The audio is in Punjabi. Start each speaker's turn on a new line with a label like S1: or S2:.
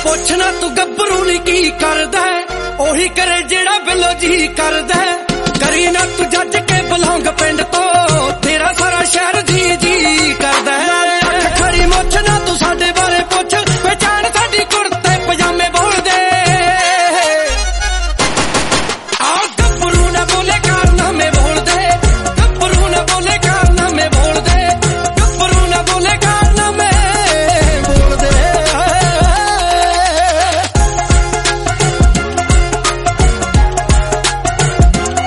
S1: ਪੁੱਛਣਾ ਤੂੰ ਗੱਭਰੂ ਨੀ ਕੀ ਕਰਦਾ, ਉਹੀ ਕਰੇ ਜਿਹੜਾ ਬਿੱਲੋ ਜੀ ਕਰਦਾ। ਕਰੀ ਨਾ ਤੂੰ ਜੱਜ ਕੇ ਬਲੌਂਗ ਪਿੰਡ ਤੋਂ,